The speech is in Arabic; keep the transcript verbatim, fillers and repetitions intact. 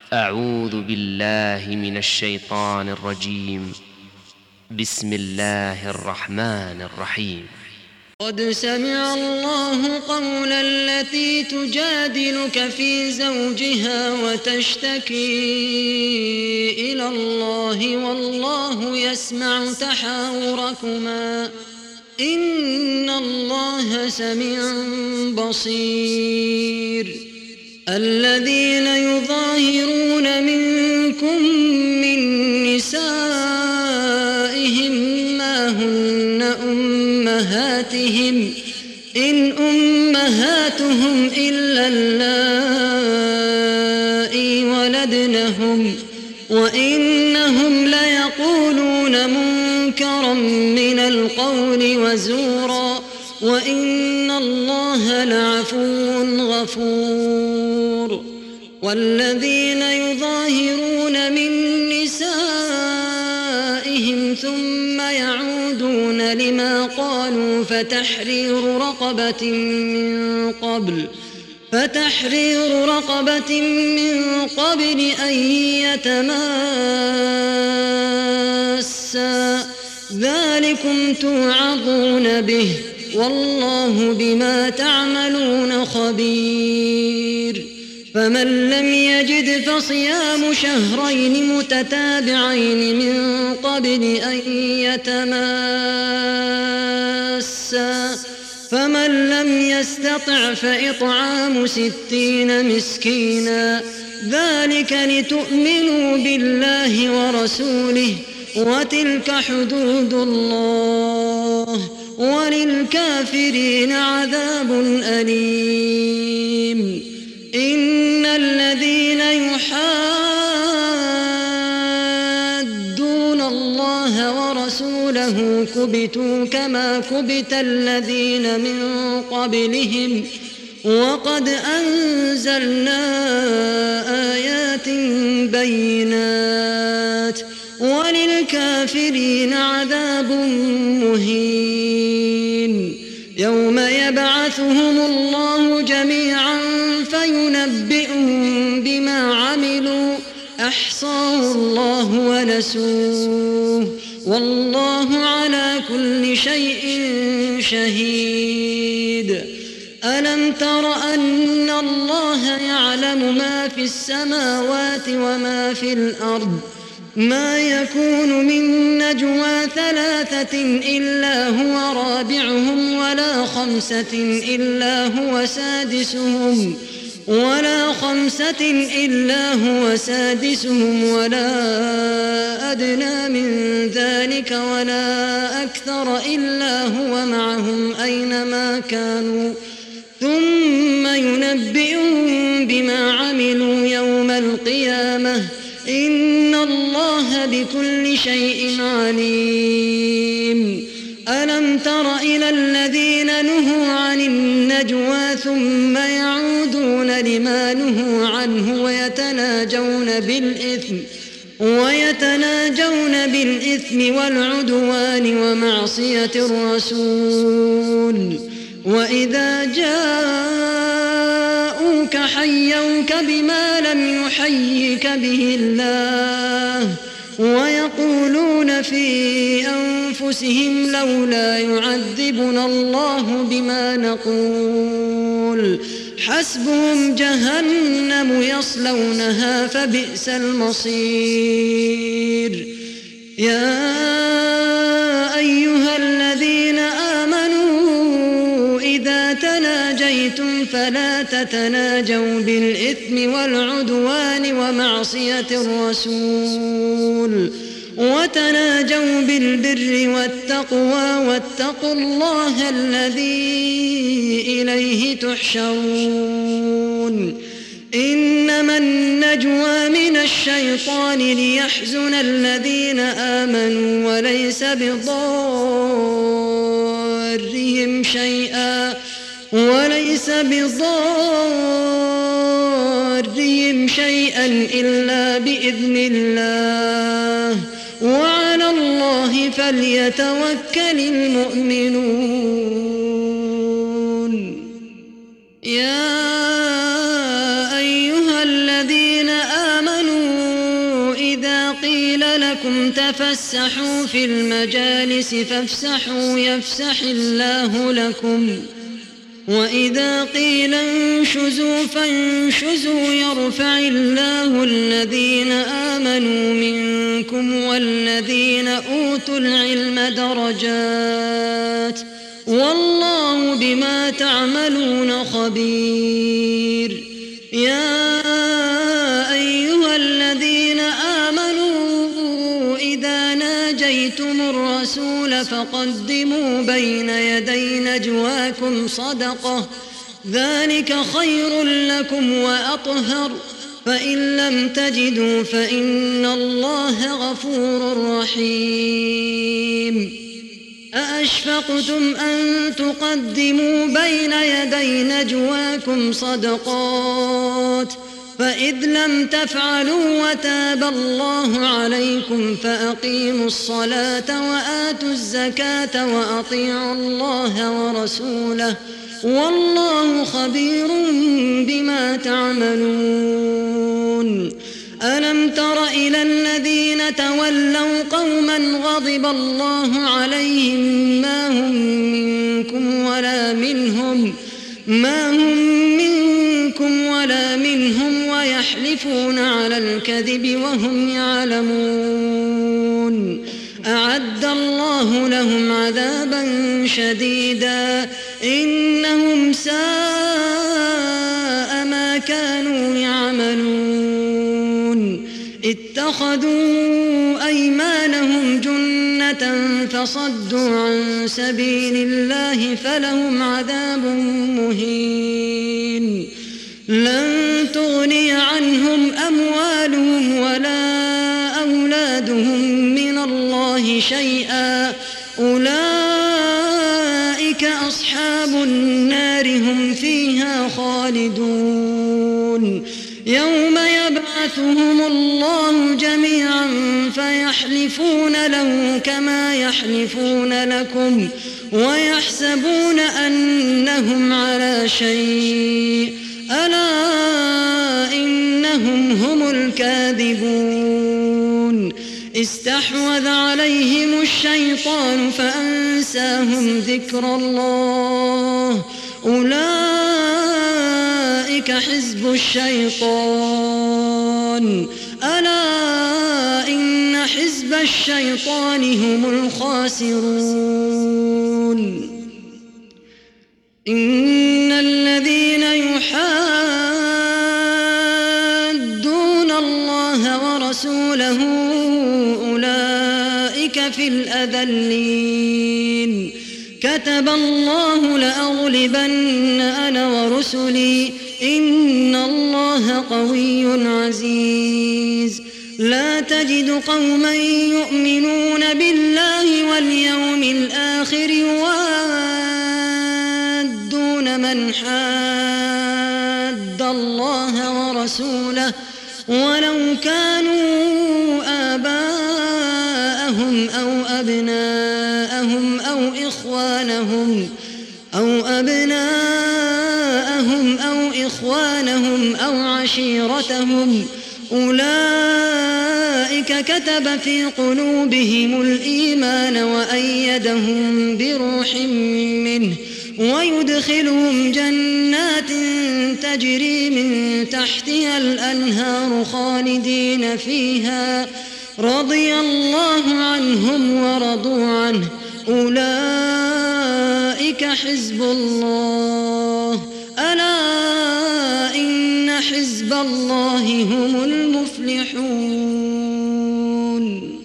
أعوذ بالله من الشيطان الرجيم. بسم الله الرحمن الرحيم. قد سمع الله قول التي تجادلك في زوجها وتشتكي إلى الله والله يسمع تحاوركما إن الله سميع بصير. الذين يظاهرون منكم من نسائهم ما هن أمهاتهم إن أمهاتهم إلا اللائي ولدنهم وإنهم ليقولون منكرا من القول وزورا وإن الله لعفو غفور. والذين يظاهرون من نسائهم ثم يعودون لما قالوا فتحرير رقبة من قبل فتحرير رقبة من قبل أن يتماسا ذلكم توعظون به والله بما تعملون خبير. فمن لم يجد فصيام شهرين متتابعين من قبل أن يتماسا فمن لم يستطع فإطعام ستين مسكينا ذلك لتؤمنوا بالله ورسوله وتلك حدود الله وللكافرين عذاب أليم. إن الذين يحادون الله ورسوله كبتوا كما كبت الذين من قبلهم وقد أنزلنا آيات بينات وللكافرين عذاب مهين. يوم يبعثهم الله جميعا فينبئهم بما عملوا أحصاه الله ونسوه والله على كل شيء شهيد. ألم تر أن الله يعلم ما في السماوات وما في الأرض ما يكون من نجوى ثلاثة إلا هو رابعهم ولا خمسة إلا هو سادسهم ولا خمسة إلا هو سادسهم ولا أدنى من ذلك ولا أكثر إلا هو معهم أينما كانوا ثم ينبئهم بما عملوا يوم القيامة إن الله بكل شيء عليم. ألم تر إلى الذين نهوا عن النجوى ثم يعودون لما نهوا عنه ويتناجون بالإثم ويتناجون بالإثم والعدوان ومعصية الرسول وإذا جاءوك حيوك بما لم يحيك به الله ويقولون في أنفسهم لولا يعذبنا الله بما نقول حسبهم جهنم يصلونها فبئس المصير. يا أيها الذين آمنوا إذا تناجيتم فلا تتناجوا بالإثم والعدوان ومعصية الرسول وتناجوا بالبر والتقوى واتقوا الله الذي إليه تحشرون. إنما النجوى من الشيطان ليحزن الذين آمنوا وليس بضارهم شيئا وليس بضارهم شيئا إلا بإذن الله وعلى الله فليتوكل المؤمنون. يا أيها الذين آمنوا لكم تفسحوا في المجالس فافسحوا يفسح الله لكم وإذا قيل انشزوا فانشزوا يرفع الله الذين آمنوا منكم والذين أوتوا العلم درجات والله بما تعملون خبير. يا أيها الذين آمنوا إذا ناجيتم الرسول فقدموا بين يدي نجواكم صدقة ذلك خير لكم وأطهر فإن لم تجدوا فإن الله غفور رحيم. أأشفقتم أن تقدموا بين يدي نجواكم صدقات فإذ لم تفعلوا وتاب الله عليكم فأقيموا الصلاة وآتوا الزكاة وأطيعوا الله ورسوله والله خبير بما تعملون. ألم تر إلى الذين تولوا قوما غضب الله عليهم ما هم منكم ولا منهم ما هم منكم ولا منهم ويحلفون على الكذب وهم يعلمون أعد الله لهم عذابا شديدا إنهم ساء ما كانوا يعملون. اتخذوا أيمانهم جنة فصدوا عن سبيل الله فلهم عذاب مهين. لن تغني عنهم أموالهم ولا أولادهم من الله شيئا أولئك أصحاب النار هم فيها خالدون. يوم يبعثهم الله جميعا فيحلفون له كما يحلفون لكم ويحسبون أنهم على شيء ألا إنهم هم الكاذبون. استحوذ عليهم الشيطان فأنساهم ذكر الله أولئك حزب الشيطان ألا إن حزب الشيطان هم الخاسرون. إن الذين يحادون الله ورسوله أولئك في الأذلين. كتب الله لأغلبن أنا ورسلي إن الله قوي عزيز. لا تجد قوما يؤمنون بالله واليوم الآخر يوادون من حاد الله ورسوله ولو كانوا آباءهم أو أبناءهم أو إخوانهم أو أبناءهم أو إخوانهم أو عشيرتهم أولئك كتب في قلوبهم الإيمان وأيدهم بروح منه ويدخلهم جنات تجري من تحتها الأنهار خالدين فيها رضي الله عنهم ورضوا عنه أولئك حزب الله ألا إن حزب الله هم المفلحون.